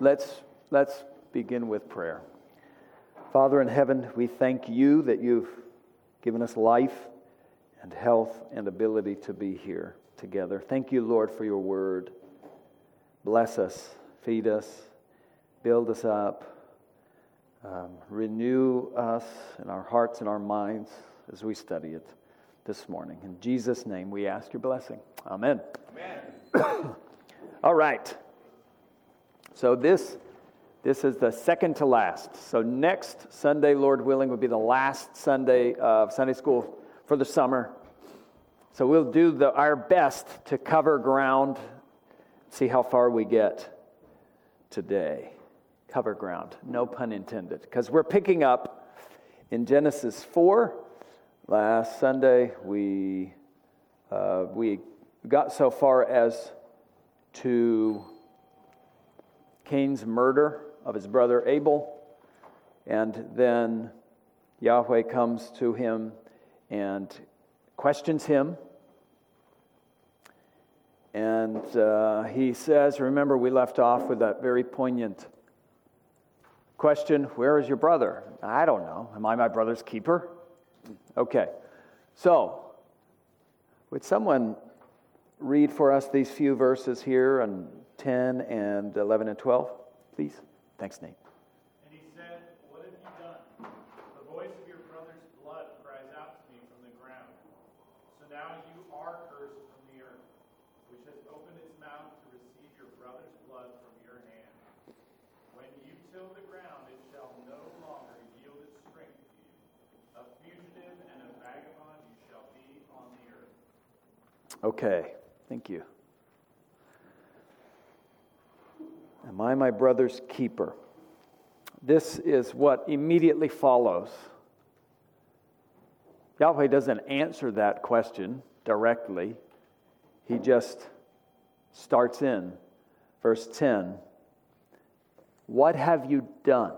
Let's begin with prayer. Father in heaven, we thank you that you've given us life and health and ability to be here together. Thank you, Lord, for your word. Bless us, feed us, build us up, renew us in our hearts and our minds as we study it this morning. In Jesus' name, we ask your blessing. Amen. Amen. All right. So this is the second to last. So next Sunday, Lord willing, will be the last Sunday of Sunday school for the summer. So we'll do our best to cover ground, see how far we get today. Cover ground, no pun intended, because we're picking up in Genesis 4. Last Sunday we got so far as to Cain's murder of his brother Abel, and then Yahweh comes to him and questions him, and he says, remember we left off with that very poignant question, where is your brother? I don't know. Am I my brother's keeper? Okay, so would someone read for us these few verses here on 10 and 11 and 12, please? Thanks, Nate. And he said, what have you done? The voice of your brother's blood cries out to me from the ground. So now you are cursed from the earth, which has opened its mouth to receive your brother's blood from your hand. When you till the ground, it shall no longer yield its strength to you. A fugitive and a vagabond you shall be on the earth. Okay, thank you. Am I my brother's keeper? This is what immediately follows. Yahweh doesn't answer that question directly. He just starts in verse 10. What have you done?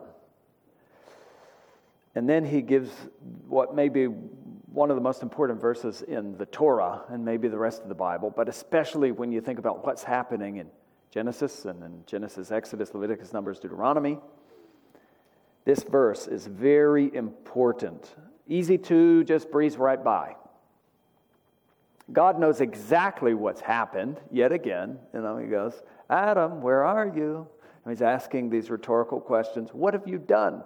And then he gives what may be one of the most important verses in the Torah and maybe the rest of the Bible, but especially when you think about what's happening in Genesis, and in Genesis, Exodus, Leviticus, Numbers, Deuteronomy. This verse is very important. Easy to just breeze right by. God knows exactly what's happened, yet again. He goes, Adam, where are you? And he's asking these rhetorical questions. What have you done?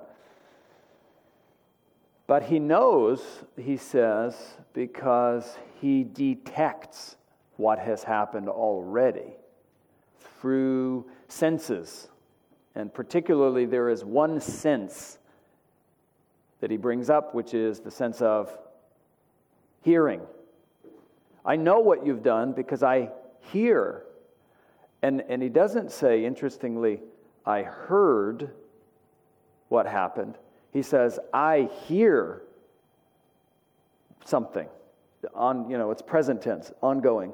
But he knows, he says, because he detects what has happened already through senses. And particularly there is one sense that he brings up, which is the sense of hearing. I know what you've done because I hear. And he doesn't say, interestingly, I heard what happened. He says, I hear something. It's present tense, ongoing.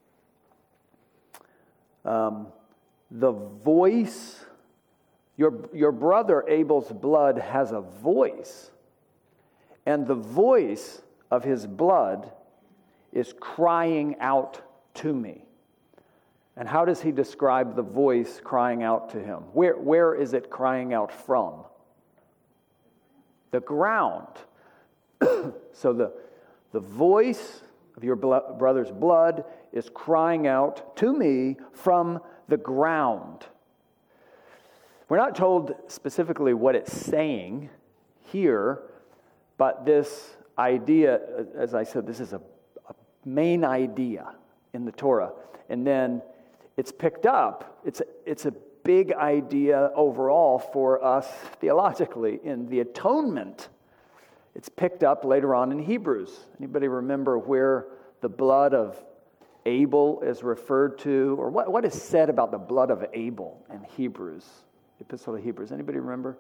The voice, your brother Abel's blood has a voice, and the voice of his blood is crying out to me. And how does he describe the voice crying out to him? Where is it crying out from? The ground. So the voice of your brother's blood is crying out to me from the ground. We're not told specifically what it's saying here, but this idea, as I said, this is a main idea in the Torah. And then it's picked up. It's a big idea overall for us theologically in the atonement. It's picked up later on in Hebrews. Anybody remember where the blood of Abel is referred to, or what is said about the blood of Abel in Hebrews, the Epistle of Hebrews? Anybody remember?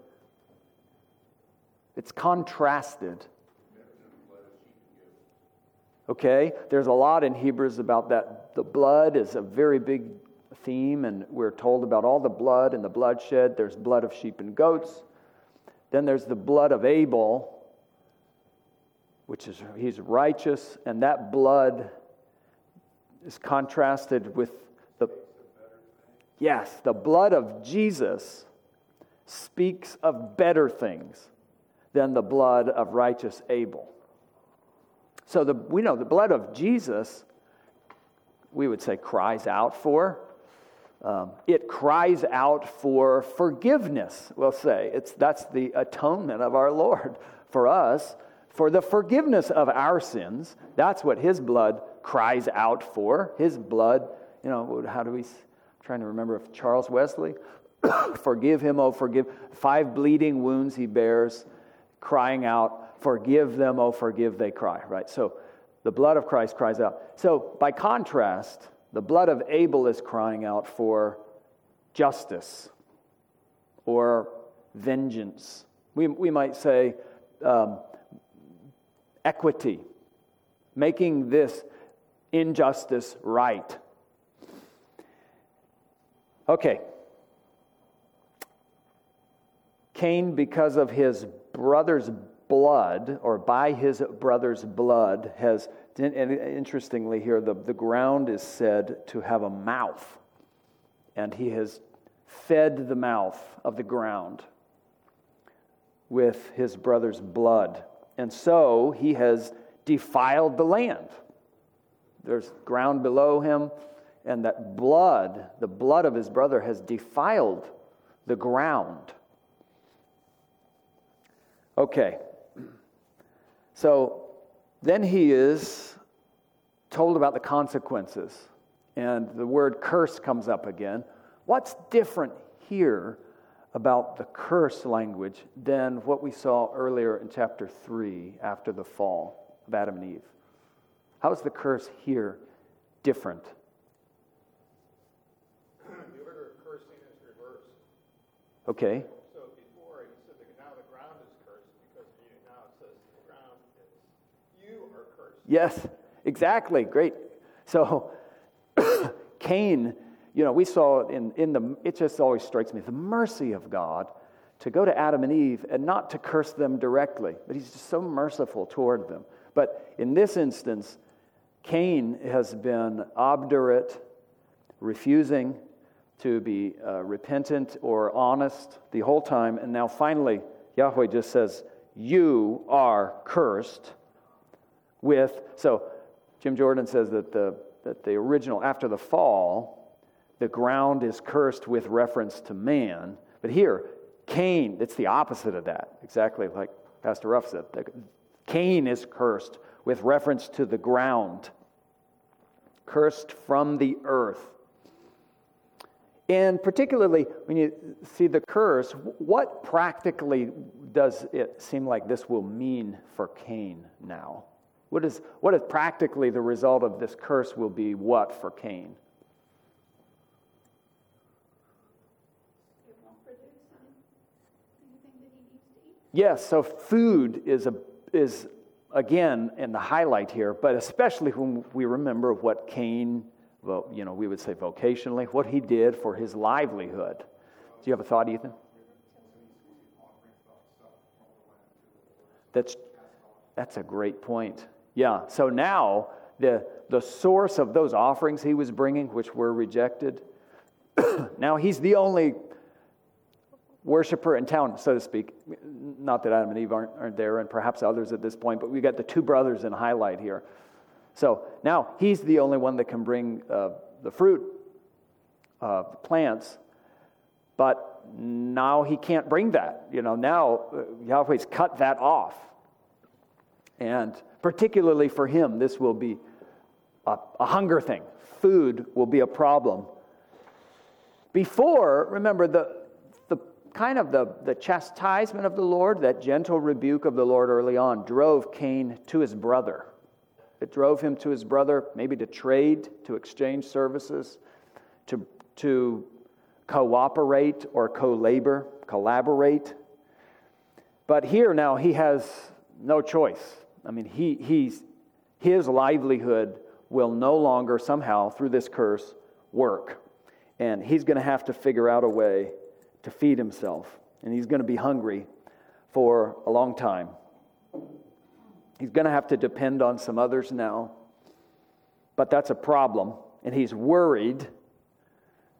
It's contrasted. Okay, there's a lot in Hebrews about that. The blood is a very big theme, and we're told about all the blood and the bloodshed. There's blood of sheep and goats. Then there's the blood of Abel, which is, he's righteous, and that blood is contrasted with Yes, the blood of Jesus speaks of better things than the blood of righteous Abel. So we know the blood of Jesus, we would say, cries out for. It cries out for forgiveness, we'll say. That's the atonement of our Lord for us, for the forgiveness of our sins. That's what his blood cries out for. His blood, I'm trying to remember if Charles Wesley, forgive him, oh forgive. 5 bleeding wounds he bears, crying out, forgive them, oh forgive, they cry, right? So the blood of Christ cries out. So by contrast, the blood of Abel is crying out for justice or vengeance. We might say equity, making this injustice right. Okay. Cain, because of his brother's blood, or by his brother's blood, has, and interestingly here, the ground is said to have a mouth, and he has fed the mouth of the ground with his brother's blood. And so he has defiled the land. There's ground below him, and that blood, the blood of his brother, has defiled the ground. Okay. So then he is told about the consequences, and the word curse comes up again. What's different here about the curse language than what we saw earlier in chapter 3 after the fall of Adam and Eve? How is the curse here different? The order of cursing is reversed. Okay. So before he said that now the ground is cursed because of you. Now it says the ground is, you are cursed. Yes, exactly. Great. So Cain, we saw it just always strikes me, the mercy of God to go to Adam and Eve and not to curse them directly, but he's just so merciful toward them. But in this instance, Cain has been obdurate, refusing to be repentant or honest the whole time, and now finally Yahweh just says, you are cursed with, so Jim Jordan says that the original, after the fall, the ground is cursed with reference to man. But here, Cain, it's the opposite of that, exactly like Pastor Ruff said. Cain is cursed with reference to the ground, cursed from the earth. And particularly, when you see the curse, what practically does it seem like this will mean for Cain now? What is practically the result of this curse will be what for Cain? It won't produce anything that he needs to eat. Yes, so food is again in the highlight here, but especially when we remember what Cain, we would say vocationally, what he did for his livelihood. Do you have a thought, Ethan? That's a great point. Yeah, so now the source of those offerings he was bringing, which were rejected, now he's the only worshiper in town, so to speak. Not that Adam and Eve aren't there, and perhaps others at this point, but we got the 2 brothers in highlight here. So now he's the only one that can bring the fruit, plants, but now he can't bring that. Now Yahweh's cut that off. And particularly for him, this will be a hunger thing. Food will be a problem. Before, remember, the kind of the chastisement of the Lord, that gentle rebuke of the Lord early on, drove Cain to his brother. It drove him to his brother, maybe to trade, to exchange services, to cooperate or collaborate. But here now he has no choice. I mean, his livelihood will no longer somehow, through this curse, work. And he's going to have to figure out a way to feed himself. And he's going to be hungry for a long time. He's going to have to depend on some others now. But that's a problem. And he's worried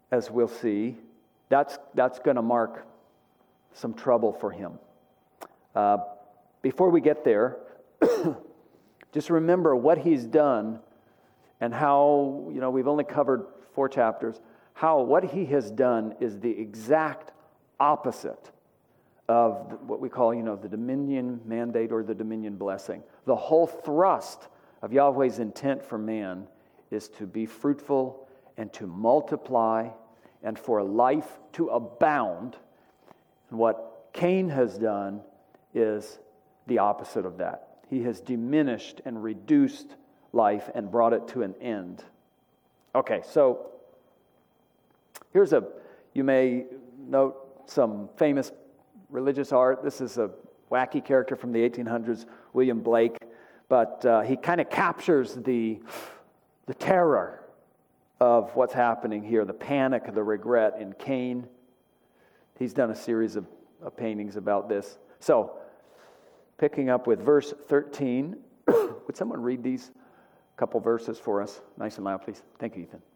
as we'll see, that's going to mark some trouble for him. Before we get there, just remember what he's done and how, we've only covered 4 chapters, how what he has done is the exact opposite of what we call, the dominion mandate or the dominion blessing. The whole thrust of Yahweh's intent for man is to be fruitful and to multiply and for life to abound. And what Cain has done is the opposite of that. He has diminished and reduced life and brought it to an end. Okay, so you may note some famous religious art. This is a wacky character from the 1800s, William Blake, but he kind of captures the terror of what's happening here, the panic, the regret in Cain. He's done a series of paintings about this. So, picking up with verse 13, would someone read these couple verses for us, nice and loud, please? Thank you, Ethan.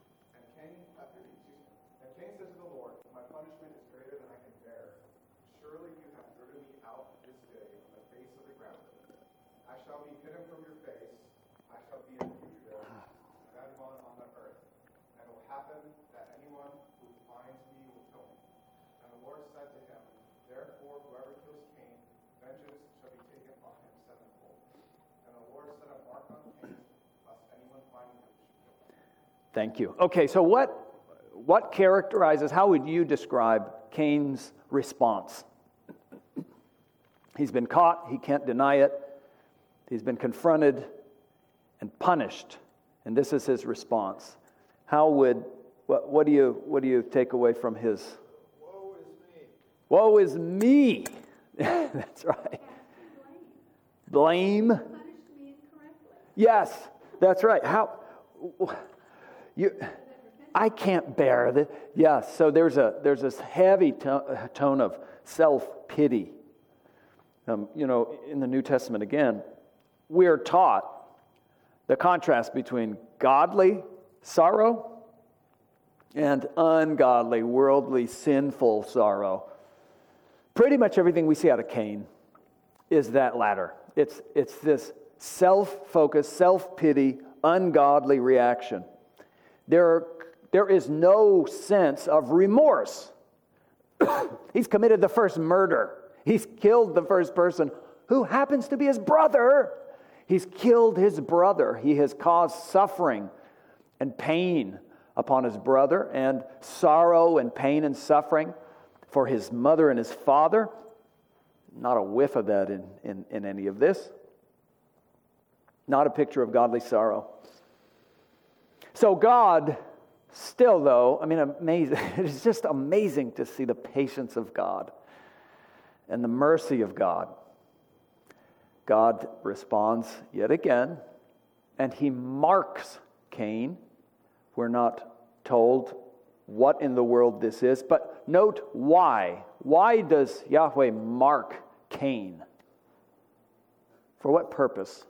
And Cain said to the Lord, "My punishment is greater than I can bear. Surely you have driven me out this day on the face of the ground. I shall be hidden from your face. I shall be a fugitive, and anyone on the earth. And it will happen that anyone who finds me will kill me." And the Lord said to him, "Therefore, whoever kills Cain, vengeance shall be taken on him sevenfold." And the Lord set a mark on Cain, lest anyone find him should kill him. Thank you. Okay, so what characterizes, how would you describe Cain's response? He's been caught, he can't deny it. He's been confronted and punished, and this is his response. What do you take away from his? Woe is me. Woe is me. That's right. Blame. Punished me incorrectly. Yes, that's right. I can't bear this. Yes, so there's this heavy tone of self-pity. In the New Testament again, we're taught the contrast between godly sorrow and ungodly, worldly, sinful sorrow. Pretty much everything we see out of Cain is that latter. It's this self-focused, self-pity, ungodly reaction. There is no sense of remorse. He's committed the first murder. He's killed the first person who happens to be his brother. He's killed his brother. He has caused suffering and pain upon his brother, and sorrow and pain and suffering for his mother and his father. Not a whiff of that in any of this. Not a picture of godly sorrow. So God, still though, amazing. It is just amazing to see the patience of God and the mercy of God. God responds yet again, and he marks Cain. We're not told what in the world this is, but note why. Why does Yahweh mark Cain? For what purpose?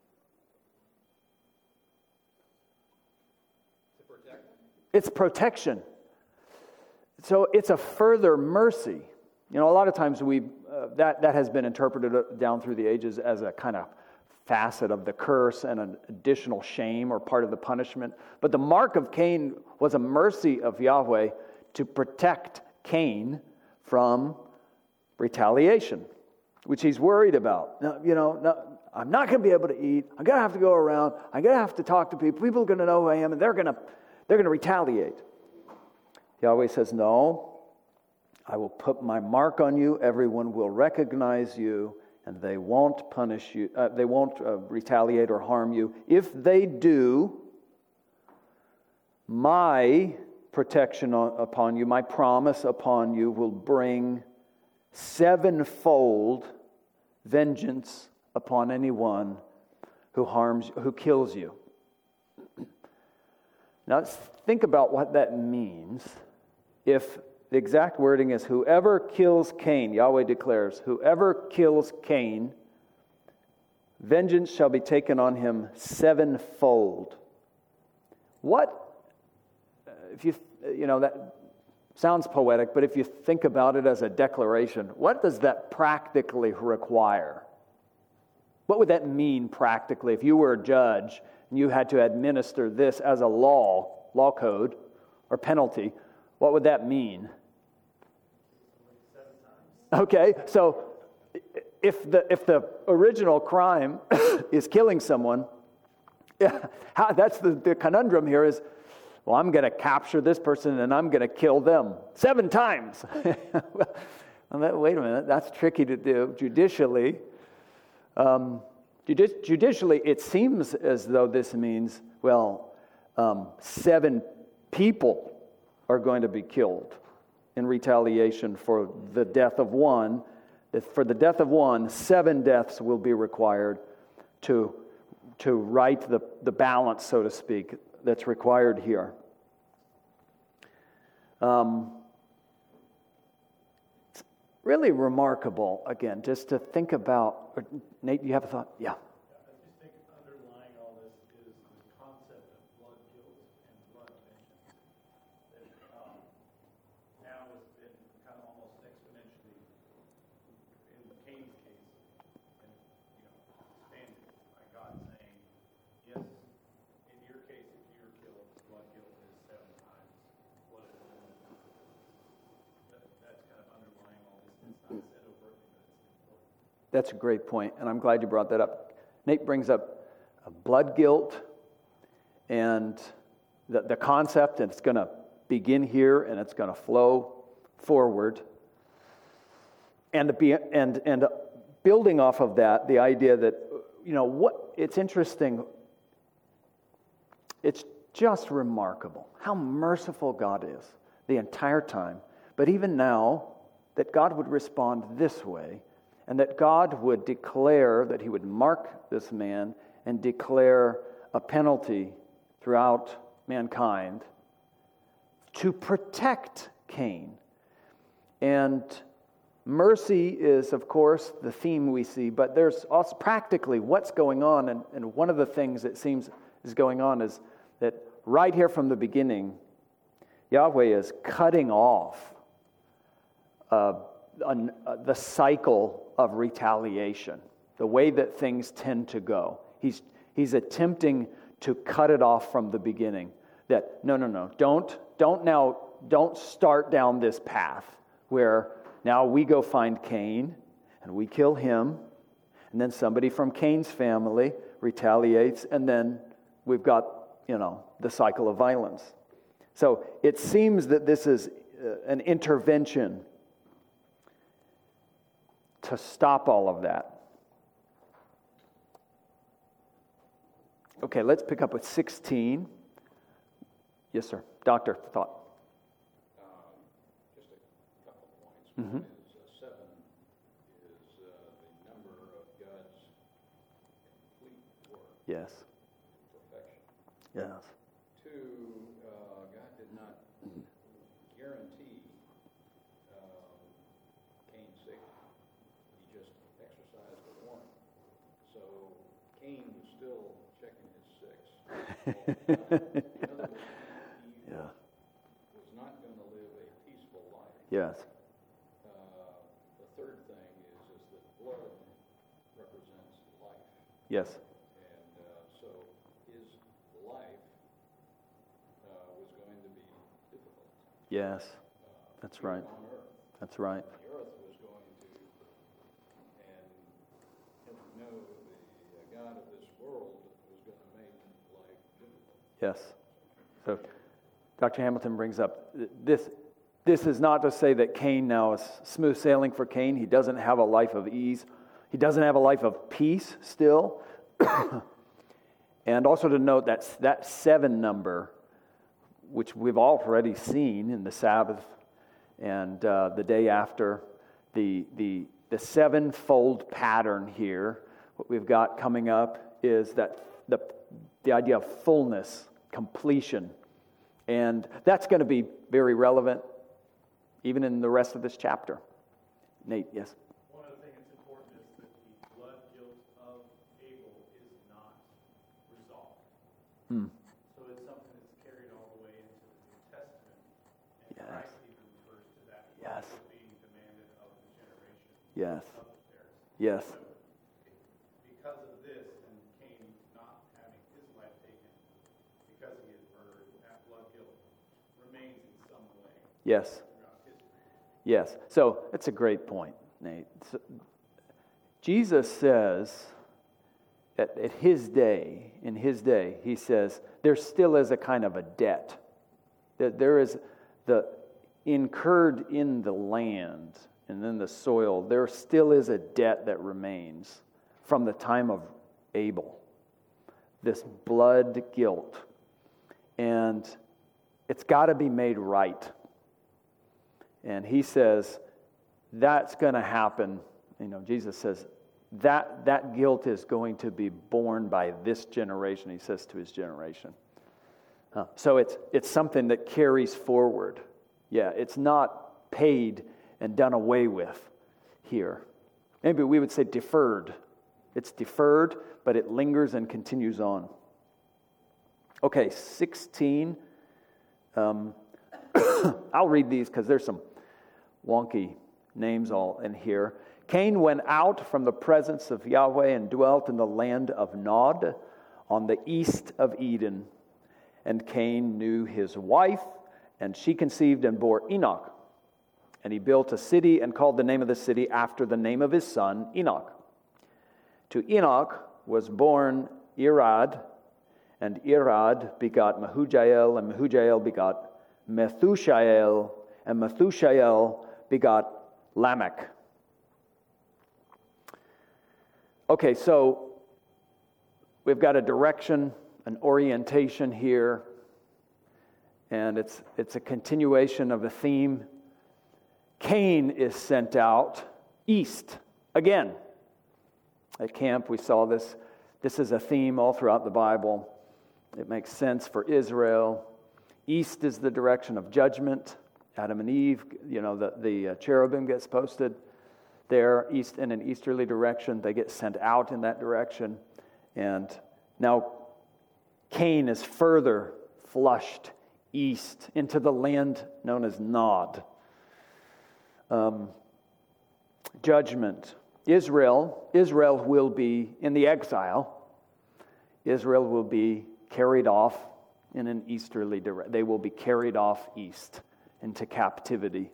It's protection. So it's a further mercy. A lot of times that has been interpreted down through the ages as a kind of facet of the curse and an additional shame or part of the punishment. But the mark of Cain was a mercy of Yahweh to protect Cain from retaliation, which he's worried about. Now, I'm not going to be able to eat. I'm going to have to go around. I'm going to have to talk to people. People are going to know who I am, and they're going to retaliate. Yahweh says, no, I will put my mark on you. Everyone will recognize you, and they won't punish you. They won't retaliate or harm you. If they do, my protection upon you, my promise upon you will bring sevenfold vengeance upon anyone who kills you. Now, let's think about what that means. If the exact wording is, whoever kills Cain, Yahweh declares, whoever kills Cain, vengeance shall be taken on him sevenfold. What, if you that sounds poetic, but if you think about it as a declaration, what does that practically require? What would that mean practically if you were a judge and you had to administer this as a law code or penalty? What would that mean? Okay, so if the original crime is killing someone, that's the conundrum here is, well, I'm going to capture this person and I'm going to kill them 7 times. Wait a minute, that's tricky to do judicially. Judicially, it seems as though this means, 7 people are going to be killed in retaliation for the death of one. For the death of one, 7 deaths will be required to right the balance, so to speak, that's required here. It's really remarkable, again, just to think about. Nate, you have a thought? Yeah. I just think underlying all this is the concept of blood guilt and blood vengeance. That now has been kind of almost exponentially in Cain's case, and expanded by God saying, yes, in your case, if you're killed, blood guilt is 7 times what it is. That's kind of underlying all this. It's not said overtly, but it's important. That's a great point, and I'm glad you brought that up. Nate brings up blood guilt and the concept, and it's going to begin here and it's going to flow forward. And building off of that, the idea that, it's interesting, it's just remarkable how merciful God is the entire time. But even now, that God would respond this way, and that God would declare that he would mark this man and declare a penalty throughout mankind to protect Cain. And mercy is, of course, the theme we see, but there's also practically what's going on, and one of the things that seems is going on is that right here from the beginning, Yahweh is cutting off the cycle of retaliation, the way that things tend to go. He's attempting to cut it off from the beginning. That no, don't start down this path where now we go find Cain and we kill him, and then somebody from Cain's family retaliates, and then we've got the cycle of violence. So it seems that this is an intervention to stop all of that. Okay, let's pick up with 16. Yes, sir. Doctor, thought. Just a couple of points. One is 7 is the number of God's complete work. Yes. Perfection. Yes. 2, God did not guarantee Cain's safety. He just exercised the warning. So Cain was still checking his 6 all the time. In other words, he was not going to live a peaceful life. Yes. The third thing is that blood represents life. Yes. And so his life was going to be difficult. Yes. That's right. On earth. That's right. The earth was going to, and the God of this world was going to make life difficult. Yes. So Dr. Hamilton brings up this. This is not to say that Cain now is smooth sailing for Cain. He doesn't have a life of ease. He doesn't have a life of peace still. And also to note that 7 number, which we've already seen in the Sabbath and the day after, the 7-fold pattern here. What we've got coming up is that the idea of fullness, completion, and that's going to be very relevant even in the rest of this chapter. Nate, yes. One other thing that's important is that the blood guilt of Abel is not resolved. So it's something that's carried all the way into the New Testament. Yes. being demanded of the generation Yes. of theirs. Yes. Because of this, and Cain not having his life taken because he had murdered, that blood guilt remains in some way Yes. throughout history. Yes. So that's a great point, Nate. So, Jesus says that in his day, he says, there still is a kind of a debt. That there is the incurred in the land and in the soil, there still is a debt that remains from the time of Abel. This blood guilt. And it's got to be made right. And he says, that's going to happen. Jesus says, that guilt is going to be borne by this generation, he says to his generation. So it's something that carries forward. Yeah, it's not paid and done away with here. Maybe we would say deferred. It's deferred, but it lingers and continues on. Okay, 16. I'll read these because there's some wonky names all in here. Cain went out from the presence of Yahweh and dwelt in the land of Nod on the east of Eden. And Cain knew his wife, and she conceived and bore Enoch. And he built a city and called the name of the city after the name of his son, Enoch. To Enoch was born Irad, and Irad begot Mehujael, and Mehujael begot Methushael, and Methushael begot Lamech. Okay, so we've got a direction, an orientation here, and it's a continuation of a theme. Cain is sent out east again. At camp, we saw this. This is a theme all throughout the Bible. It makes sense for Israel. East is the direction of judgment. Adam and Eve, the cherubim gets posted there, east in an easterly direction. They get sent out in that direction. And now Cain is further flushed east into the land known as Nod. Judgment. Israel will be in the exile. Israel will be carried off in an easterly direction. They will be carried off east into captivity.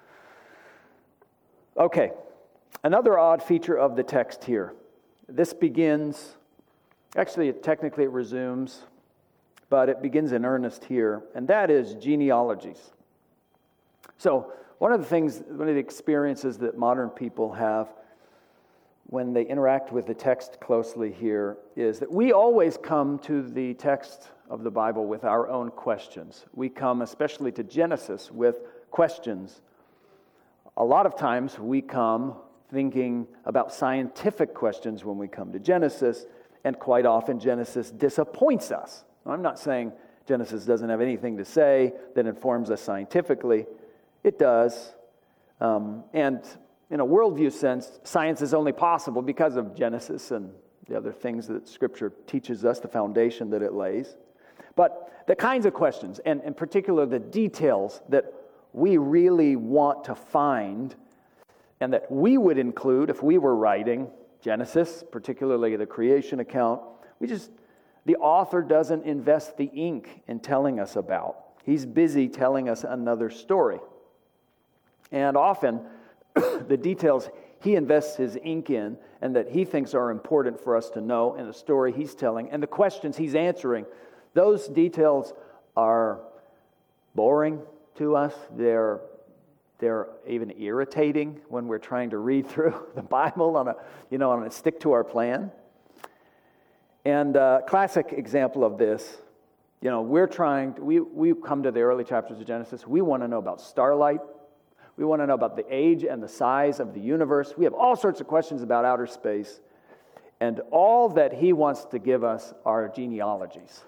Okay, another odd feature of the text here. This begins, actually technically it resumes, but it begins in earnest here, and that is genealogies. So one of the experiences that modern people have when they interact with the text closely here is that we always come to the text of the Bible with our own questions. We come especially to Genesis with questions. A lot of times we come thinking about scientific questions when we come to Genesis, and quite often Genesis disappoints us. I'm not saying Genesis doesn't have anything to say that informs us scientifically. It does. And in a worldview sense, science is only possible because of Genesis and the other things that Scripture teaches us, the foundation that it lays. But the kinds of questions, and in particular the details that we really want to find and that we would include if we were writing Genesis, particularly the creation account, the author doesn't invest the ink in telling us about. He's busy telling us another story. And often, the details he invests his ink in and that he thinks are important for us to know in the story he's telling and the questions he's answering, those details are boring to us. They're even irritating when we're trying to read through the Bible on a stick to our plan. And a classic example of this, we come to the early chapters of Genesis. We want to know about starlight. We want to know about the age and the size of the universe. We have all sorts of questions about outer space. And all that he wants to give us are genealogies.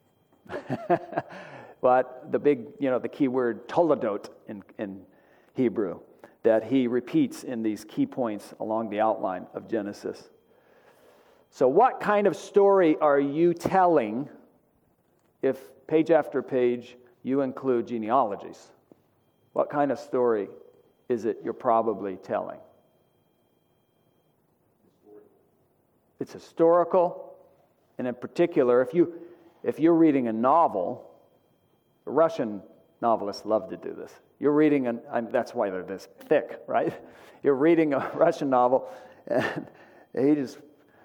But the key word toledot in Hebrew that he repeats in these key points along the outline of Genesis. So what kind of story are you telling if page after page you include genealogies? What kind of story is it you're probably telling? It's historical, and in particular, if you're reading a novel, the Russian novelists love to do this. You're reading that's why they're this thick, right? You're reading a Russian novel, and he just,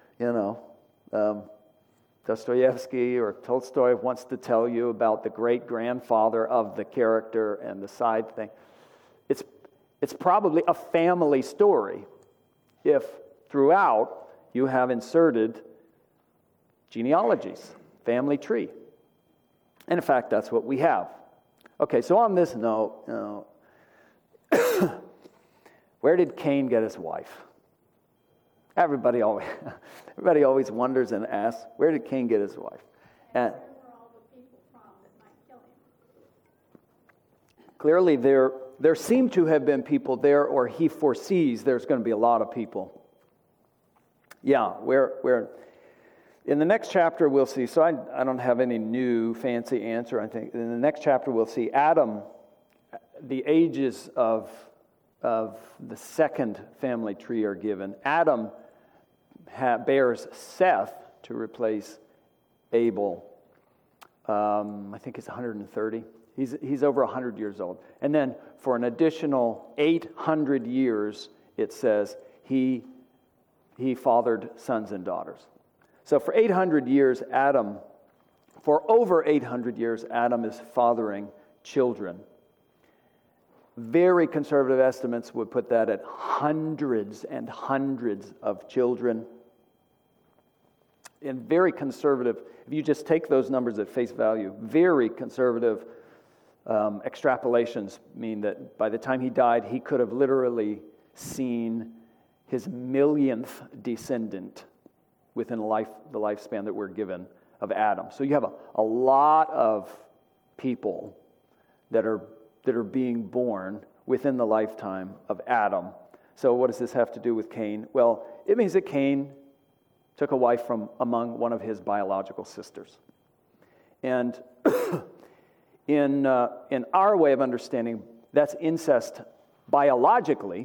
Dostoevsky or Tolstoy wants to tell you about the great-grandfather of the character and the side thing. It's probably a family story if throughout you have inserted genealogies, family tree. And in fact, that's what we have. Okay, so on this note, where did Cain get his wife? Everybody always wonders and asks, where did Cain get his wife? And where were all the people from that might kill him? clearly there seem to have been people there, or he foresees there's going to be a lot of people. Yeah, where in the next chapter we'll see, so I don't have any new fancy answer, I think. In the next chapter we'll see Adam, the ages of the second family tree are given. Adam bears Seth to replace Abel. I think it's 130. He's over 100 years old. And then for an additional 800 years, it says he fathered sons and daughters. So for 800 years, for over 800 years, Adam is fathering children. Very conservative estimates would put that at hundreds and hundreds of children. And very conservative, if you just take those numbers at face value, very conservative extrapolations mean that by the time he died, he could have literally seen his millionth descendant within the lifespan that we're given of Adam. So you have a lot of people that are being born within the lifetime of Adam. So what does this have to do with Cain? Well, it means that Cain took a wife from among one of his biological sisters. And in our way of understanding, that's incest biologically,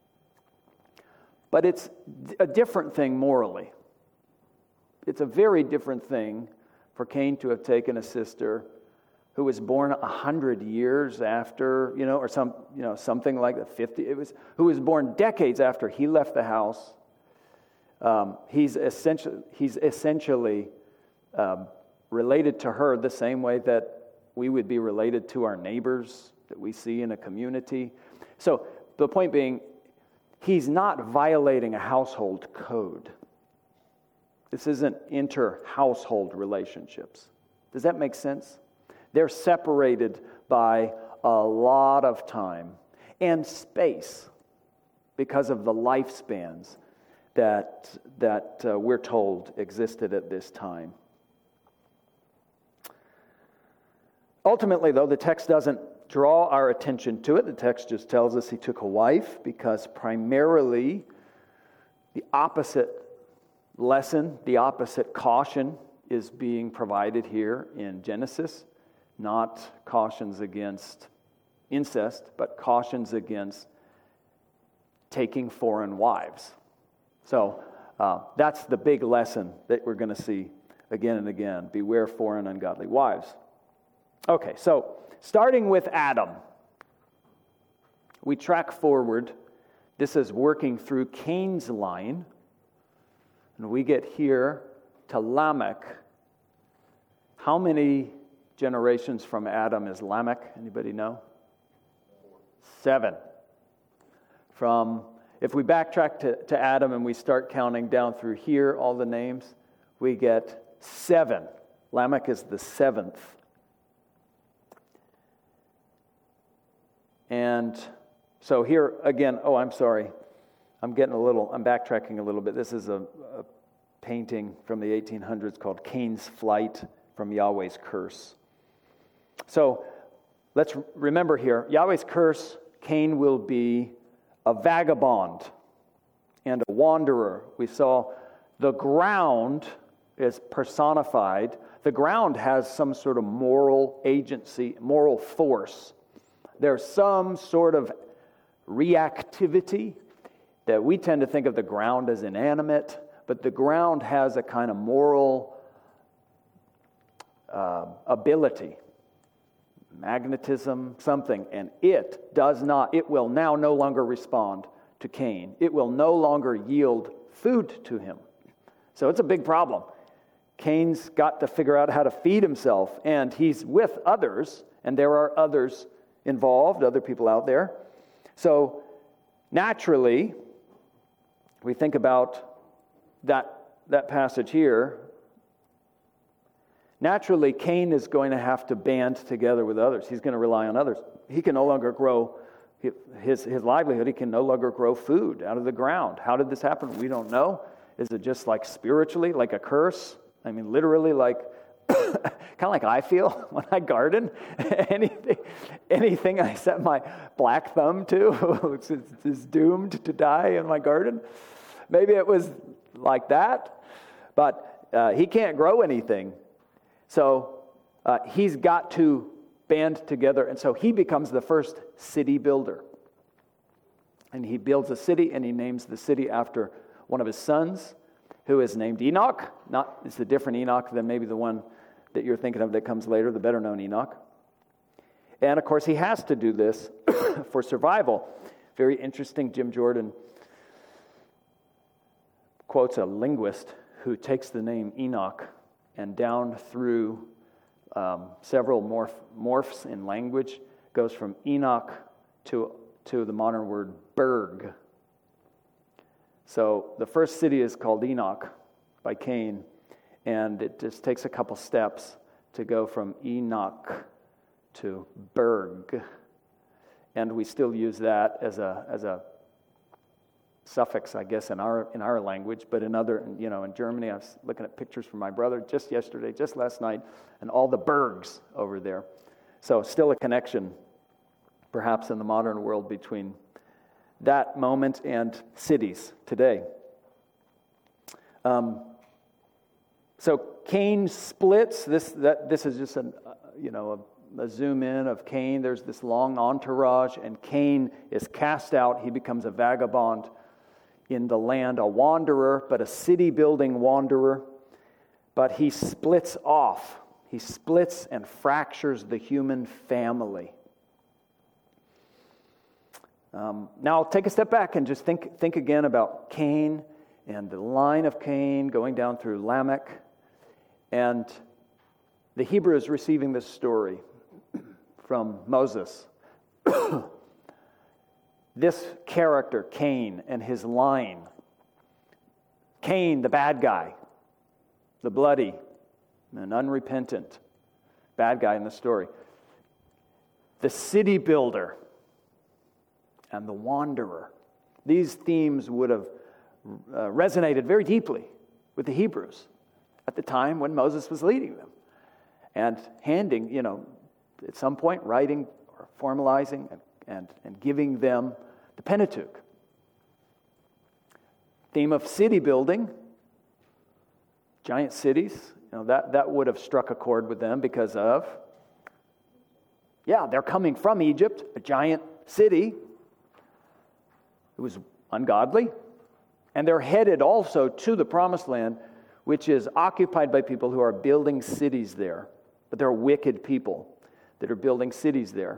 but it's a different thing morally. It's a very different thing for Cain to have taken a sister who was born 100 years after, or something like that, 50. Who was born decades after he left the house. He's essentially related to her the same way that we would be related to our neighbors that we see in a community. So the point being, he's not violating a household code. This isn't inter-household relationships. Does that make sense? They're separated by a lot of time and space because of the lifespans that we're told existed at this time. Ultimately, though, the text doesn't draw our attention to it. The text just tells us he took a wife because primarily the opposite lesson, the opposite caution is being provided here in Genesis. Not cautions against incest, but cautions against taking foreign wives. So that's the big lesson that we're going to see again and again. Beware foreign ungodly wives. Okay, so starting with Adam, we track forward. This is working through Cain's line, and we get here to Lamech. How many generations from Adam is Lamech? Anybody know? 7. If we backtrack to Adam and we start counting down through here, all the names, we get 7. Lamech is the 7th. And so here again, I'm sorry. I'm backtracking a little bit. This is a painting from the 1800s called Cain's Flight from Yahweh's Curse. So let's remember here, Yahweh's curse, Cain will be a vagabond and a wanderer. We saw the ground is personified. The ground has some sort of moral agency, moral force. There's some sort of reactivity, that we tend to think of the ground as inanimate, but the ground has a kind of moral ability, magnetism, something, and it will now no longer respond to Cain. It will no longer yield food to him. So it's a big problem. Cain's got to figure out how to feed himself, and he's with others, and there are others involved, other people out there. So naturally, we think about that passage here. Naturally, Cain is going to have to band together with others. He's going to rely on others. He can no longer grow his livelihood. He can no longer grow food out of the ground. How did this happen? We don't know. Is it just like spiritually, like a curse? I mean, literally, like kind of like I feel when I garden. anything I set my black thumb to is doomed to die in my garden. Maybe it was like that, but he can't grow anything. So he's got to band together, and so he becomes the first city builder. And he builds a city, and he names the city after one of his sons, who is named Enoch. It's a different Enoch than maybe the one that you're thinking of that comes later, the better-known Enoch. And, of course, he has to do this for survival. Very interesting, Jim Jordan quotes a linguist who takes the name Enoch and down through several morphs in language, goes from Enoch to the modern word berg. So the first city is called Enoch by Cain, and it just takes a couple steps to go from Enoch to berg. And we still use that as a suffix, I guess, in our language, but in other, in Germany, I was looking at pictures from my brother just yesterday, just last night, and all the bergs over there. So still a connection, perhaps in the modern world, between that moment and cities today. So Cain splits. This is just a zoom in of Cain. There's this long entourage, and Cain is cast out. He becomes a vagabond in the land, a wanderer, but a city-building wanderer. But he splits off. He splits and fractures the human family. Now, I'll take a step back and just think again about Cain and the line of Cain going down through Lamech. And the Hebrews receiving this story from Moses. This character, Cain, and his line. Cain, the bad guy, the bloody and unrepentant bad guy in the story. The city builder and the wanderer. These themes would have resonated very deeply with the Hebrews at the time when Moses was leading them. And handing, at some point, writing or formalizing and giving them the Pentateuch. Theme of city building, giant cities, that would have struck a chord with them because of, they're coming from Egypt, a giant city. It was ungodly. And they're headed also to the Promised Land, which is occupied by people who are building cities there. But they're wicked people that are building cities there.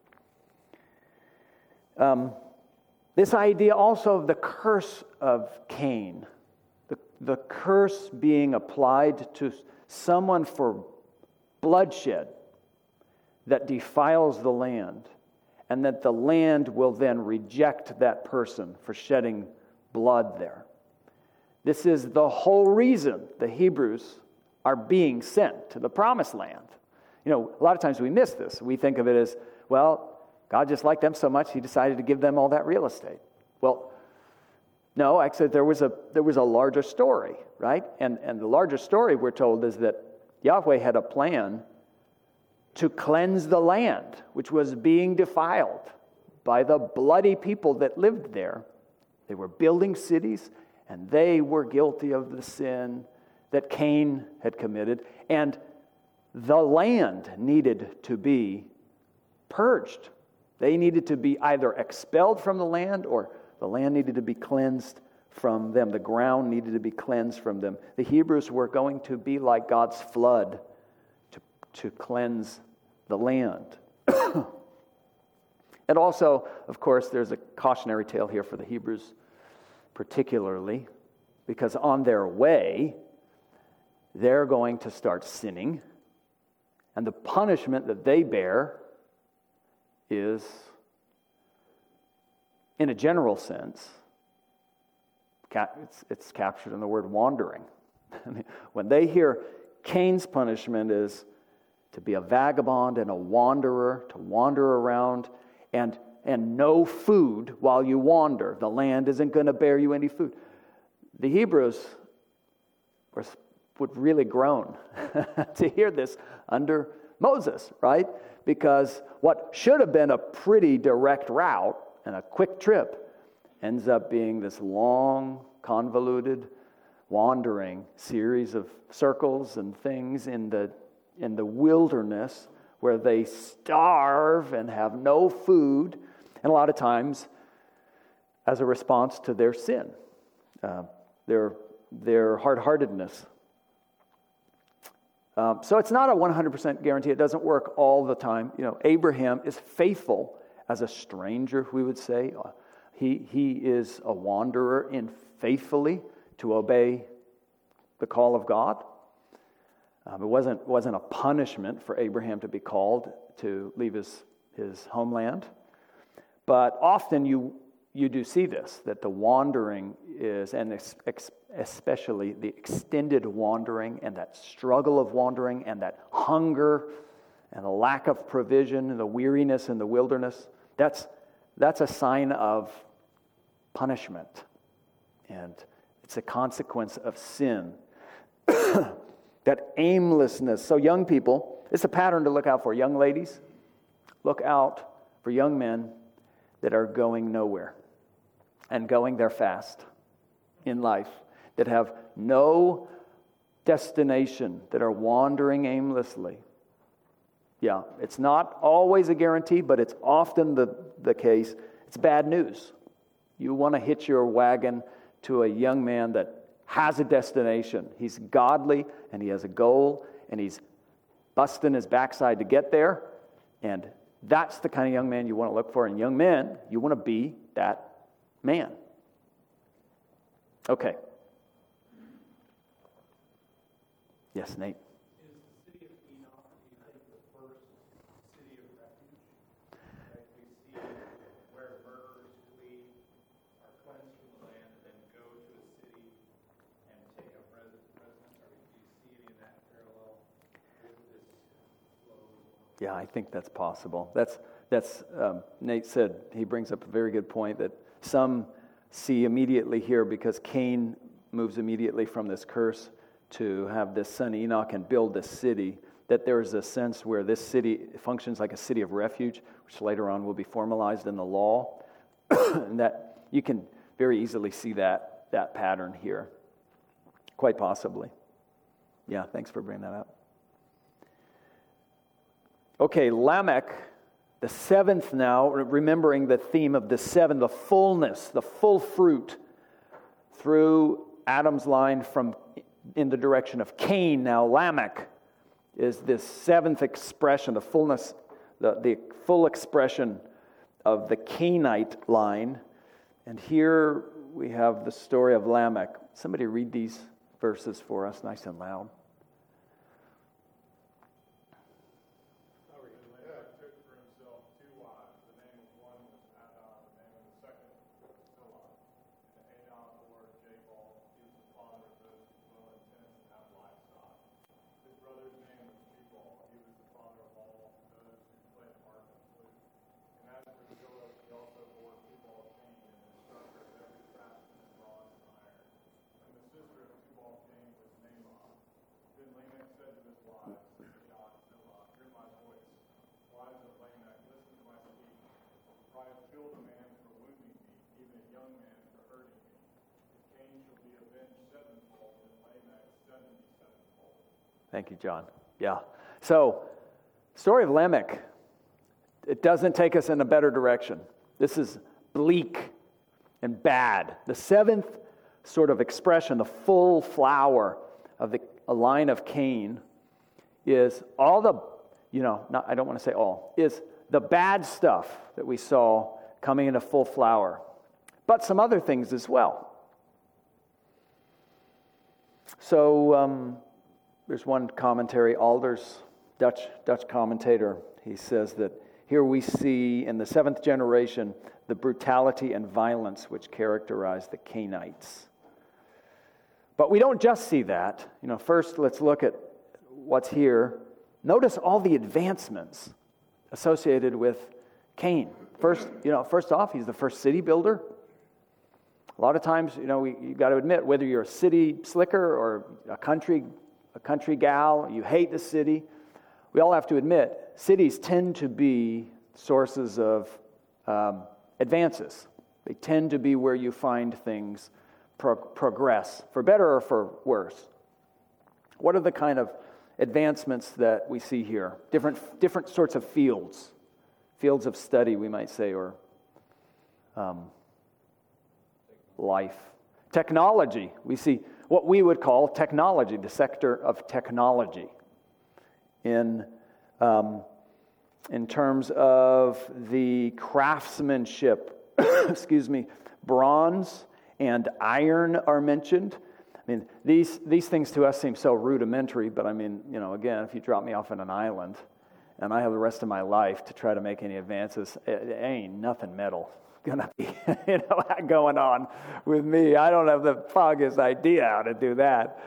This idea also of the curse of Cain, the curse being applied to someone for bloodshed that defiles the land, and that the land will then reject that person for shedding blood there. This is the whole reason the Hebrews are being sent to the Promised Land. A lot of times we miss this. We think of it as, God just liked them so much, he decided to give them all that real estate. Well, no, actually there was a larger story, right? And the larger story, we're told, is that Yahweh had a plan to cleanse the land, which was being defiled by the bloody people that lived there. They were building cities, and they were guilty of the sin that Cain had committed. And the land needed to be purged. They needed to be either expelled from the land or the land needed to be cleansed from them. The ground needed to be cleansed from them. The Hebrews were going to be like God's flood to cleanse the land. And also, of course, there's a cautionary tale here for the Hebrews particularly, because on their way, they're going to start sinning, and the punishment that they bear is, in a general sense, it's captured in the word wandering. I mean, when they hear Cain's punishment is to be a vagabond and a wanderer, to wander around and no food while you wander. The land isn't going to bear you any food. The Hebrews would really groan to hear this under Moses, right? Because what should have been a pretty direct route and a quick trip ends up being this long, convoluted, wandering series of circles and things in the wilderness where they starve and have no food, and a lot of times as a response to their sin, their hard-heartedness. So it's not a 100% guarantee. It doesn't work all the time. Abraham is faithful as a stranger, we would say. He is a wanderer in faithfully to obey the call of God. It wasn't a punishment for Abraham to be called to leave his homeland. But often you do see this, that the wandering is, and especially the extended wandering and that struggle of wandering and that hunger and the lack of provision and the weariness in the wilderness, that's a sign of punishment. And it's a consequence of sin. That aimlessness. So young people, it's a pattern to look out for. Young ladies, look out for young men that are going nowhere and going there fast in life, that have no destination, that are wandering aimlessly. Yeah, it's not always a guarantee, but it's often the case. It's bad news. You want to hitch your wagon to a young man that has a destination. He's godly, and he has a goal, and he's busting his backside to get there, and that's the kind of young man you want to look for. And young men, you want to be that man. Okay. Yes, Nate? Is the city of Enoch, do you think, the first city of refuge? Like we see where murderers flee, are cleansed from the land, and then go to a city and take up residence? Or do you see any of that parallel with this flow? Yeah, I think that's possible. That's Nate said, he brings up a very good point that some see immediately here, because Cain moves immediately from this curse to have this son Enoch and build this city, that there's a sense where this city functions like a city of refuge, which later on will be formalized in the law, and that you can very easily see that pattern here, quite possibly. Yeah, thanks for bringing that up. Okay, Lamech, the seventh now, remembering the theme of the seven, the fullness, the full fruit through Adam's line from in the direction of Cain. Now Lamech is this seventh expression, the fullness, the full expression of the Cainite line. And here we have the story of Lamech. Somebody read these verses for us, nice and loud. Lamech took for himself two wives. The name of one was Adam, the name of the second was Zillah. And Adam bore Jabal. He was the father of those who dwell in tents and have livestock. His brother's name was Jubal. He was the father of all those who play the harp and flute. And as for Zillah, he also bore Tubal Cain, and the instructor of every craftsman in bronze and iron. And the sister of Tubal Cain was Naamah. Then Lamech said to his wives, Zillah, hear my voice. Wives of Lamech, listen to my speech. For I have killed a man for wounding me, even a young man for hurting me. If Cain shall be avenged sevenfold, and Lamech 77-fold. Thank you, John. Yeah. So, story of Lamech, it doesn't take us in a better direction. This is bleak and bad. The seventh sort of expression, the full flower of a line of Cain, is all the, I don't want to say all, is the bad stuff that we saw coming into full flower, but some other things as well. So there's one commentary, Alders, Dutch commentator. He says that here we see in the seventh generation the brutality and violence which characterize the Cainites. But we don't just see that. First let's look at what's here. Notice all the advancements associated with Cain. First off, he's the first city builder. A lot of times, you got to admit, whether you're a city slicker or a country gal, you hate the city, we all have to admit, cities tend to be sources of advances. They tend to be where you find things progress, for better or for worse. What are the kind of advancements that we see here? Different sorts of fields of study, we might say, or life. Technology, we see what we would call technology, the sector of technology. In terms of the craftsmanship, bronze and iron are mentioned. I mean, these things to us seem so rudimentary, but I mean, again, if you drop me off on an island and I have the rest of my life to try to make any advances, it ain't nothing metal gonna be going on with me. I don't have the foggiest idea how to do that.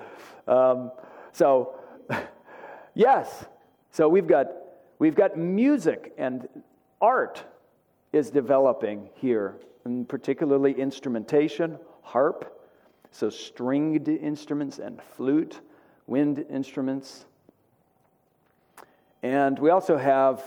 Yes. So we've got music, and art is developing here, and particularly instrumentation, harp, so stringed instruments and flute, wind instruments. And we also have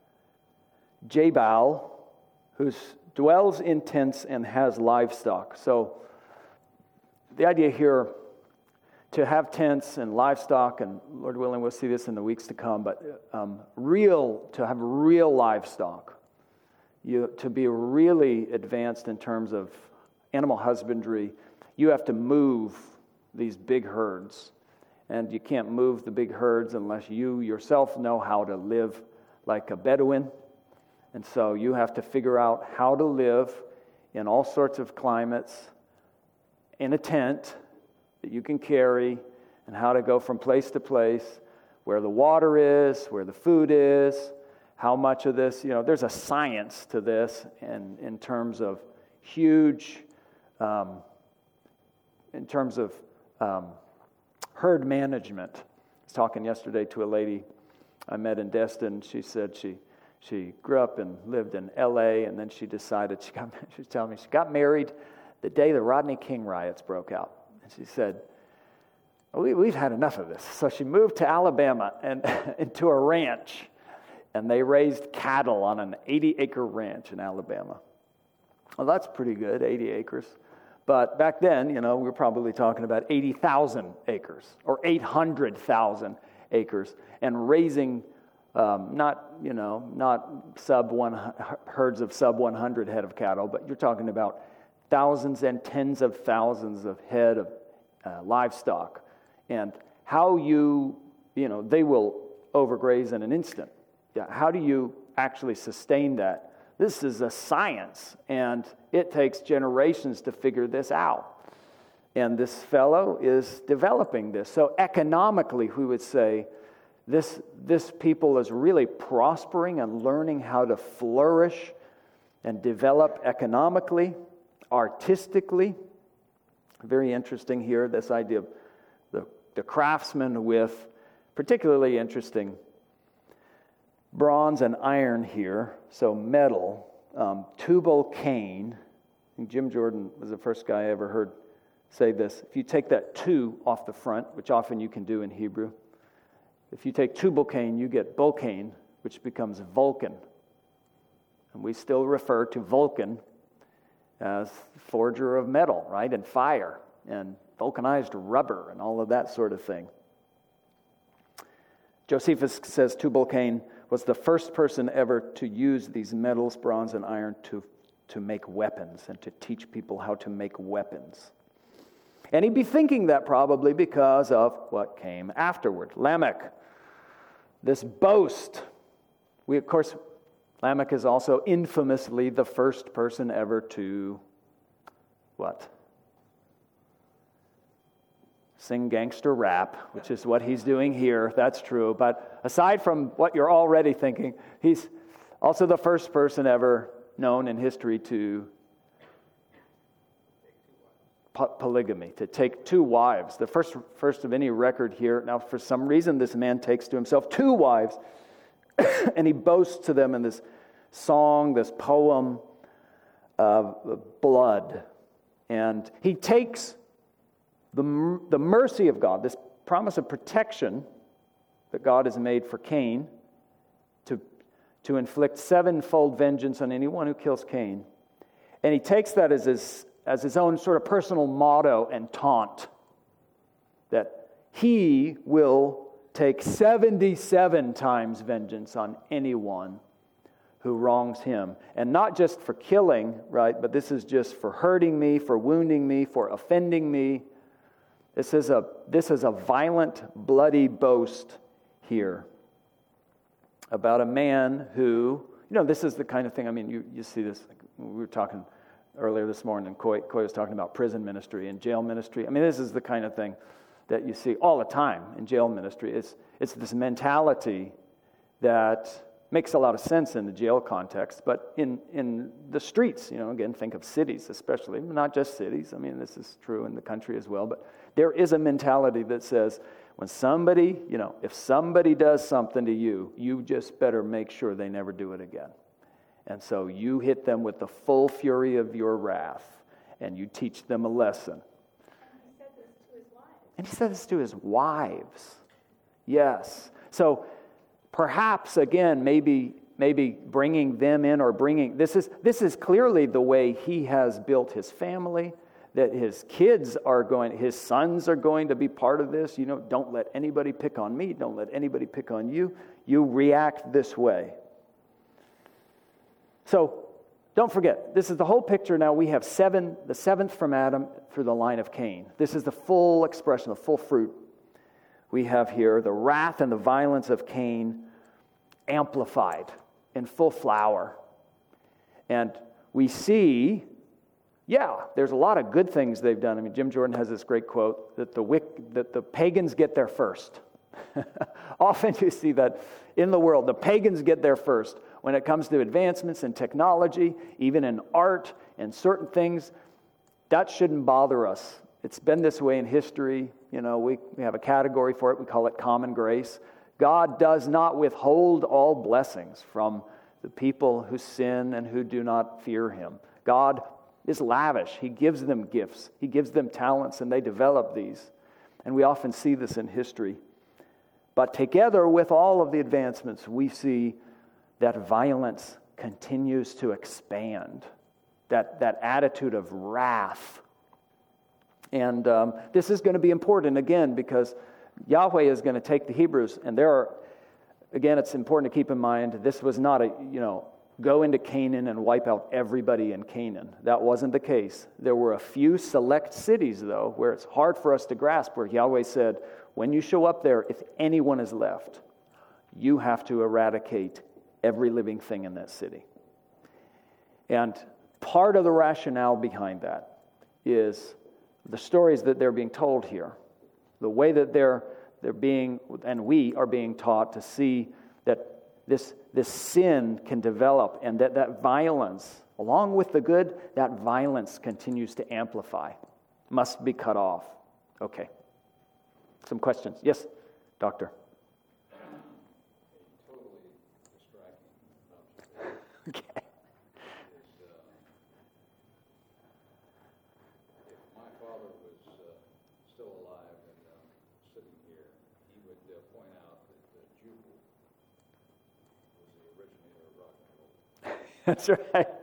Jabal, who dwells in tents and has livestock. So the idea here, to have tents and livestock, and Lord willing, we'll see this in the weeks to come, but to have real livestock, to be really advanced in terms of animal husbandry, you have to move these big herds. And you can't move the big herds unless you yourself know how to live like a Bedouin. And so you have to figure out how to live in all sorts of climates in a tent that you can carry, and how to go from place to place, where the water is, where the food is, how much of this, there's a science to this, and in terms of huge, herd management. I was talking yesterday to a lady I met in Destin. She said she grew up and lived in L.A., and then she decided, she was telling me she got married the day the Rodney King riots broke out. And she said, we've had enough of this. So she moved to Alabama and into a ranch, and they raised cattle on an 80-acre ranch in Alabama. Well, that's pretty good, 80 acres. But back then, we were probably talking about 80,000 acres or 800,000 acres, and raising not herds of sub 100 head of cattle, but you're talking about thousands and tens of thousands of head of livestock, and how they will overgraze in an instant. How do you actually sustain that? This is a science, and it takes generations to figure this out. And this fellow is developing this. So economically, we would say, this people is really prospering and learning how to flourish and develop economically, artistically. Very interesting here, this idea of the craftsman with particularly interesting bronze and iron here, so metal, Tubal Cain. I think Jim Jordan was the first guy I ever heard say this. If you take that two off the front, which often you can do in Hebrew, if you take Tubal Cain, you get Vulcan, which becomes Vulcan. And we still refer to Vulcan as forger of metal, right, and fire, and vulcanized rubber, and all of that sort of thing. Josephus says Tubal Cain was the first person ever to use these metals, bronze and iron, to make weapons and to teach people how to make weapons. And he'd be thinking that probably because of what came afterward. Lamech, this boast. Lamech is also infamously the first person ever to what? Sing gangster rap, which is what he's doing here. That's true. But aside from what you're already thinking, he's also the first person ever known in history to polygamy, to take 2 wives. The first of any record here. Now, for some reason, this man takes to himself 2 wives, and he boasts to them in this song, this poem of blood. And he takes the mercy of God, this promise of protection that God has made for Cain, to inflict 7-fold vengeance on anyone who kills Cain. And he takes that as his own sort of personal motto and taunt, that he will take 77 times vengeance on anyone who wrongs him. And not just for killing, right, but this is just for hurting me, for wounding me, for offending me. This is a violent, bloody boast here about a man who, this is the kind of thing, I mean, you see this, like we were talking earlier this morning, and Coy was talking about prison ministry and jail ministry. I mean, this is the kind of thing that you see all the time in jail ministry. It's this mentality that makes a lot of sense in the jail context, but in the streets, again, think of cities especially, not just cities. I mean, this is true in the country as well, but there is a mentality that says when somebody, if somebody does something to you, you just better make sure they never do it again. And so you hit them with the full fury of your wrath, and you teach them a lesson. And he said this to his wives. Yes. So perhaps, again, maybe bringing them in or this is clearly the way he has built his family, that his sons are going to be part of this. Don't let anybody pick on me. Don't let anybody pick on you. You react this way. So don't forget, this is the whole picture now. We have the 7th from Adam through the line of Cain. This is the full expression, the full fruit. We have here the wrath and the violence of Cain amplified in full flower. And we see, there's a lot of good things they've done. I mean, Jim Jordan has this great quote that the pagans get there first. Often you see that in the world, the pagans get there first. When it comes to advancements in technology, even in art and certain things, that shouldn't bother us. It's been this way in history. We have a category for it. We call it common grace. God does not withhold all blessings from the people who sin and who do not fear him. God is lavish. He gives them gifts. He gives them talents, and they develop these. And we often see this in history. But together with all of the advancements, we see that violence continues to expand, that attitude of wrath. And this is going to be important, again, because Yahweh is going to take the Hebrews, and again, it's important to keep in mind, this was not go into Canaan and wipe out everybody in Canaan. That wasn't the case. There were a few select cities, though, where it's hard for us to grasp, where Yahweh said, when you show up there, if anyone is left, you have to eradicate every living thing in that city. And part of the rationale behind that is the stories that they're being told here, the way that they're being, and we are being taught to see that this sin can develop, and that violence, along with the good, that violence continues to amplify, must be cut off. Okay. Some questions? Yes, Doctor. Okay. If my father was still alive and sitting here, he would point out that Jubal was the originator of rock and roll. That's right.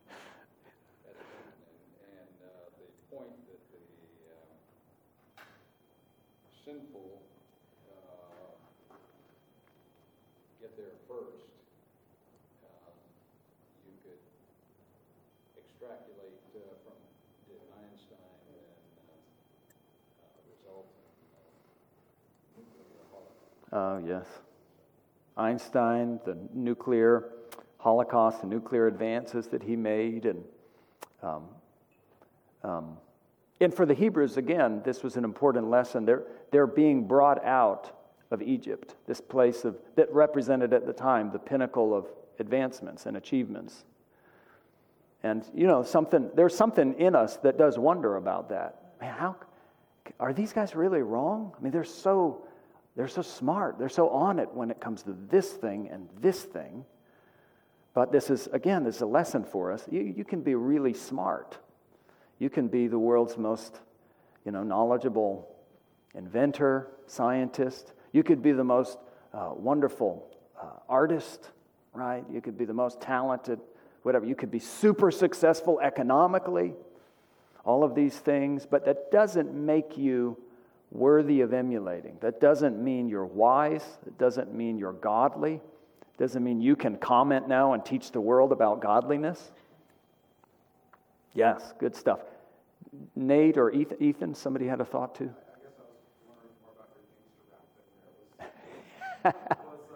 And the point that the sinful get there first extrapolate from did Einstein and result in nuclear holocaust. Yes. Einstein, the nuclear holocaust, the nuclear advances that he made, and for the Hebrews, again, this was an important lesson. They're being brought out of Egypt, this place that represented at the time the pinnacle of advancements and achievements. And there's something in us that does wonder about that. Man, how are these guys really wrong? I mean, they're so smart. They're so on it when it comes to this thing and this thing. But this is a lesson for us. You can be really smart. You can be the world's most, knowledgeable inventor, scientist. You could be the most wonderful artist, right? You could be the most talented, whatever. You could be super successful economically, all of these things. But that doesn't make you worthy of emulating. That doesn't mean you're wise. It doesn't mean you're godly. It doesn't mean you can comment now and teach the world about godliness. Yes, good stuff. Nate or Ethan, somebody had a thought too? I guess I was wondering more about your gangster rap thing there.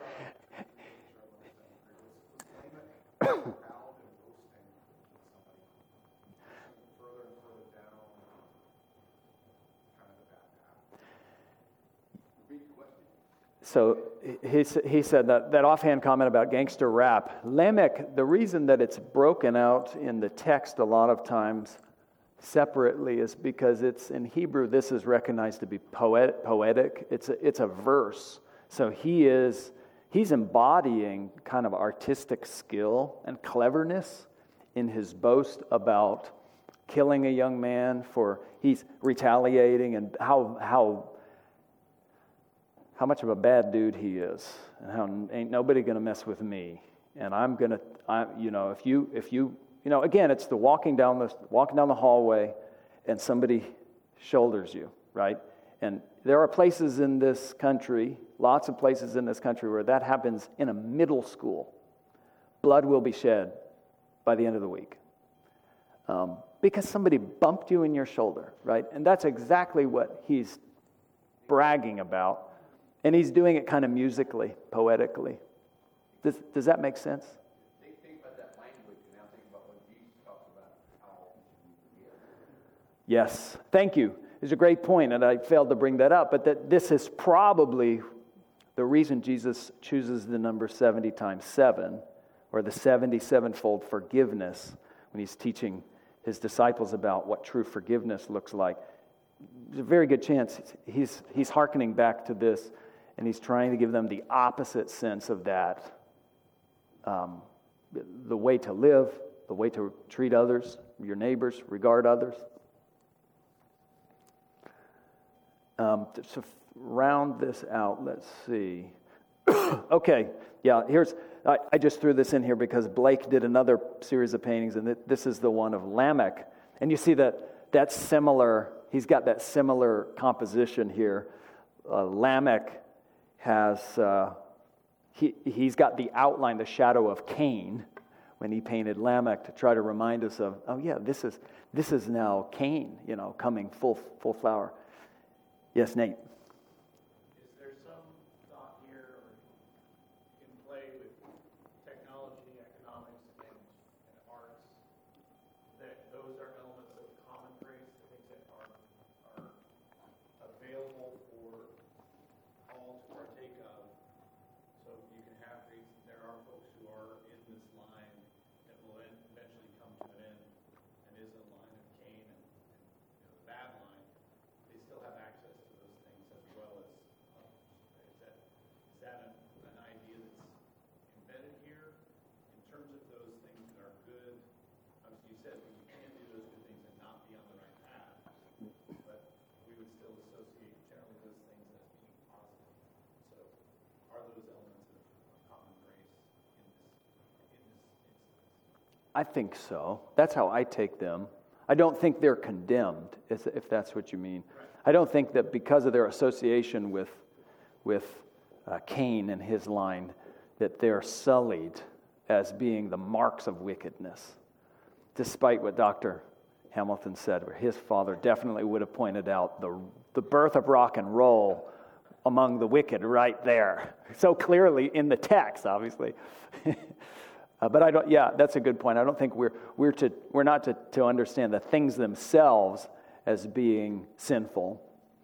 Proud and boasting somebody further and further down kind of the bad path. Repeat the question. So he said that offhand comment about gangster rap. Lamech, the reason that it's broken out in the text a lot of times separately is because it's in Hebrew. This is recognized to be poetic. It's a verse. So he's embodying kind of artistic skill and cleverness in his boast about killing a young man he's retaliating and how much of a bad dude he is, and how ain't nobody gonna mess with me, and if you again, it's the walking down the hallway, and somebody shoulders you, right? And there are places in this country, lots of places in this country where that happens in a middle school. Blood will be shed by the end of the week because somebody bumped you in your shoulder, right? And that's exactly what he's bragging about. And he's doing it kind of musically, poetically. Does that make sense? Think about that language, and now think about when Jesus talks about how you forgive. Yes, thank you. It's a great point, and I failed to bring that up, but that this is probably the reason Jesus chooses the number 70 times 7, or the 77-fold forgiveness, when he's teaching his disciples about what true forgiveness looks like. There's a very good chance he's hearkening back to this, and he's trying to give them the opposite sense of that. The way to live, the way to treat others, your neighbors, regard others. To round this out, let's see. Okay, yeah, I just threw this in here because Blake did another series of paintings, and this is the one of Lamech. And you see that's similar, he's got that similar composition here. Lamech has, he's got the outline, the shadow of Cain, when he painted Lamech to try to remind us of, oh yeah, this is now Cain, coming full flower. Yes, Nate. Is there some thought here or in play with technology, economics, and arts, that those are elements of common grace, things that are available for all to partake of? So you can have there are folks who are in this line that will eventually come to an end and is a line of Cain and the bad line. They still have access to those things as well as is that an idea that's embedded here in terms of those things that are good? Obviously, you said you can't do those good things and not be on the right path, but we would still associate generally those things as being positive. So, are those elements of common grace in this instance? I think so. That's how I take them. I don't think they're condemned, if that's what you mean. I don't think that because of their association with Cain and his line, that they're sullied as being the marks of wickedness. despite what Dr. Hamilton said, where his father definitely would have pointed out the birth of rock and roll among the wicked right there. So clearly in the text, obviously. But I don't. Yeah, that's a good point. I don't think we're not to understand the things themselves as being sinful,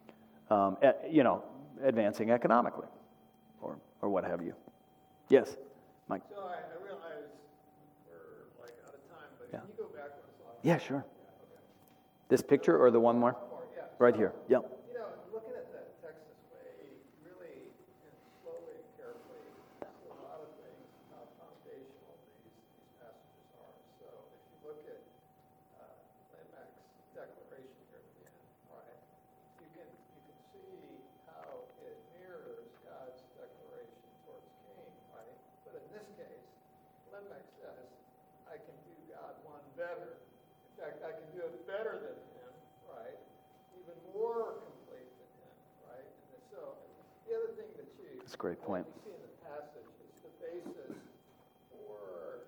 advancing economically, or what have you. Yes, Mike. So I realize we're like out of time, but Yeah. can you go back one slide? Yeah, sure. This picture or the one more? Yeah. Right here. Yeah. Looking at that text this way, really and slowly and carefully, a lot of things, how foundational these passages are. So if you look at Lamech's declaration here at the end, right, you can see how it mirrors God's declaration towards Cain, right? But in this case, Lamech says, I can do God one better. In fact, I can do it better than him, right? Even more complete than him, right? And so the other thing that That's a great point. we see in the passage is the basis for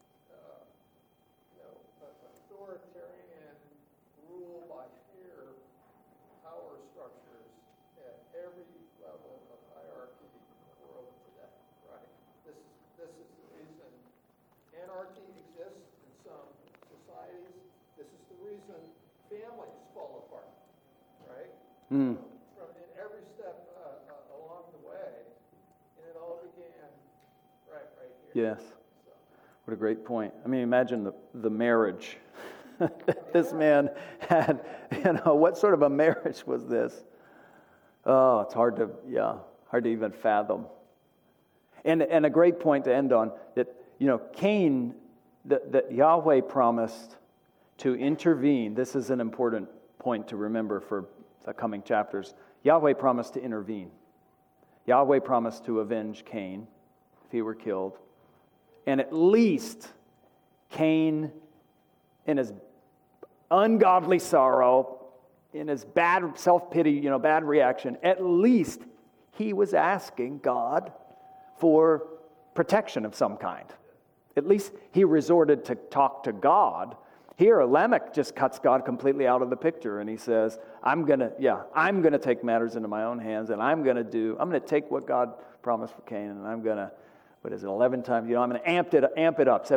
authoritarian rule by fear power structures at every level of hierarchy in the world today, right? This is the reason anarchy exists in some societies. This is the reason families fall apart, right? Mm. From in every step along the way, and it all began right here. Yes. What a great point. I mean, imagine the marriage that this man had. What sort of a marriage was this? Oh, it's hard to even fathom. And a great point to end on, that, Cain, that Yahweh promised to intervene. This is an important point to remember for the coming chapters. Yahweh promised to intervene. Yahweh promised to avenge Cain if he were killed. And at least Cain, in his ungodly sorrow, in his bad self-pity, bad reaction, at least he was asking God for protection of some kind. At least he resorted to talk to God. Here, Lamech just cuts God completely out of the picture, and he says, I'm going to take matters into my own hands, and I'm going to take what God promised for Cain, and I'm going to, 11 times, I'm going to amp it up,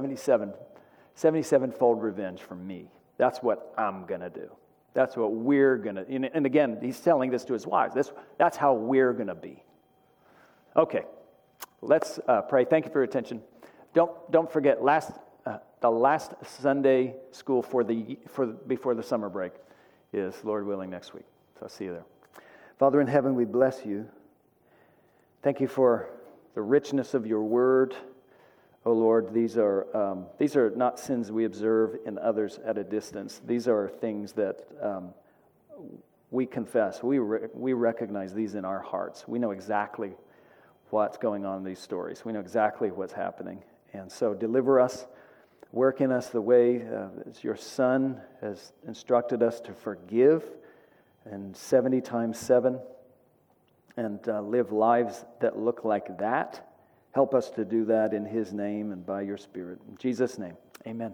77-fold revenge from me. That's what I'm going to do. That's what we're going to, and again, he's telling this to his wives. That's how we're going to be. Okay, let's pray. Thank you for your attention. Don't forget, the last Sunday school before the summer break is, Lord willing, next week. So I'll see you there. Father in heaven, we bless you. Thank you for the richness of your word. Oh Lord, these are not sins we observe in others at a distance. These are things that we confess. We recognize these in our hearts. We know exactly what's going on in these stories. We know exactly what's happening. And so deliver us, work in us the way as your Son has instructed us to forgive, and 70 times 7, and live lives that look like that. Help us to do that in his name and by your Spirit. In Jesus' name, amen.